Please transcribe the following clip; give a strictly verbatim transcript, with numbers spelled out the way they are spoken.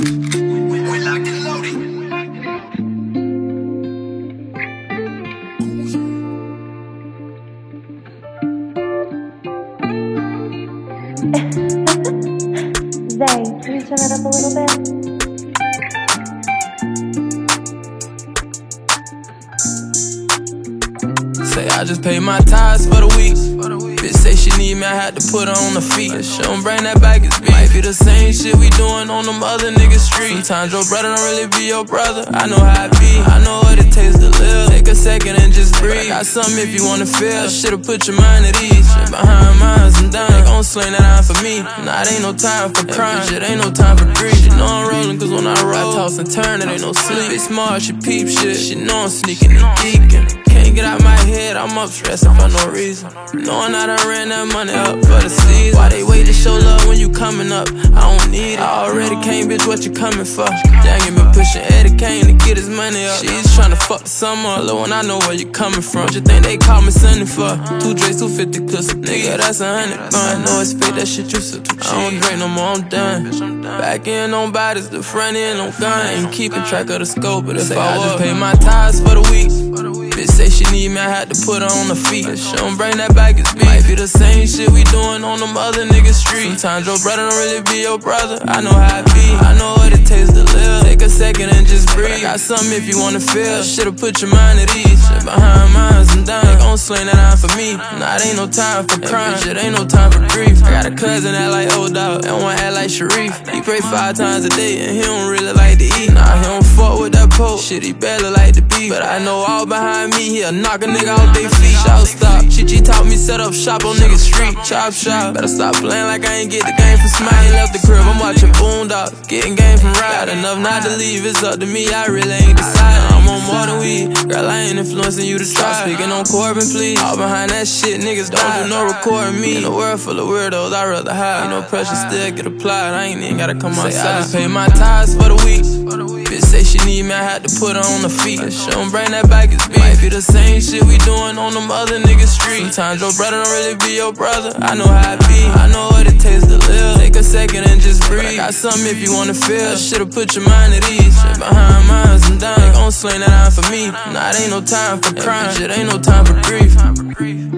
We locked and loaded. Zay, can you turn that up a little bit? Say I just paid my tithes for the week. Bitch say she need me, I had to put her on the feet. She don't bring that back, it's beef. Might be the same shit we doing on them other niggas' streets. Sometimes your brother don't really be your brother. I know how it be, I know what it tastes to live. Take a second and just breathe. I got something if you wanna feel. Shit'll put your mind at ease. Shit behind mines and done. They gon' sling that iron for me. Nah, it ain't no time for crime. Shit ain't no time for grief. She know I'm rolling, cause when I roll, I toss and turn, it ain't no sleep. Bitch smart, she peep shit. She know I'm sneaking and geeking. Can't get out my head, I'm up stressing for no reason. Knowing I done ran that money up for the season. Why they wait to show love when you coming up? I don't need it. I already came, bitch, what you coming for? Dang, you been pushing Eddie Kane to get his money up. She's tryna fuck the summer, low when I know where you coming from. What you think they call me Sunday for? Two Drakes, two fifty clips, nigga, that's a hundred bun. I know it's fake, that shit used to too cheap. I don't drink no more, I'm done. Back end on bodies, the front end on gun. Ain't keeping track of the scope, but if I just pay my tithes for the week. Bitch say she need me, I had to put her on the feet. She don't bring that back, it's beef. Might be the same shit we doing on them other niggas' streets. Sometimes your brother don't really be your brother. I know how it be, I know what it tastes to live. Take a second and just breathe. I got something if you wanna feel. Shit'll put your mind at ease. Shit behind mines and done. They gon' sling that iron for me. Nah, it ain't no time for crime. Shit ain't no time for grief. I got a cousin that like old dog, and one act like Sharif. He pray five times a day and he don't really like to eat. Nah, he don't fuck with that poke. Shit, he barely like to beat. But I know all behind me, he'll knock a nigga off they feet. Shout stop. Chi-Chi taught me set up shop on niggas' street. Chop shop. Better stop playing like I ain't get the game from Smile. Ain't left the crib, I'm watching Boondocks. Getting game from Ride. Got enough not to leave, it's up to me, I really ain't decided. I'm on more than weed. Girl, I ain't influencing you to try. Speaking on Corbin, please. All behind that shit, niggas don't do no recording me. In a world full of weirdos, I'd rather hide. Ain't no pressure still get applied. I ain't even gotta come outside. Say I just pay my tithes for the week. Bitch say she need me, I had to put her on the feet. She don't bring that back, it's beef. Might be the same shit we doing on them other niggas' streets. Sometimes your brother don't really be your brother. I know how it be, I know what it tastes to live. Take a second and just breathe. I got something if you wanna feel. Shit'll put your mind at ease. Shit behind mines and done. They gon' sling that iron for me. Nah, it ain't no time for crime. Shit ain't no time for grief.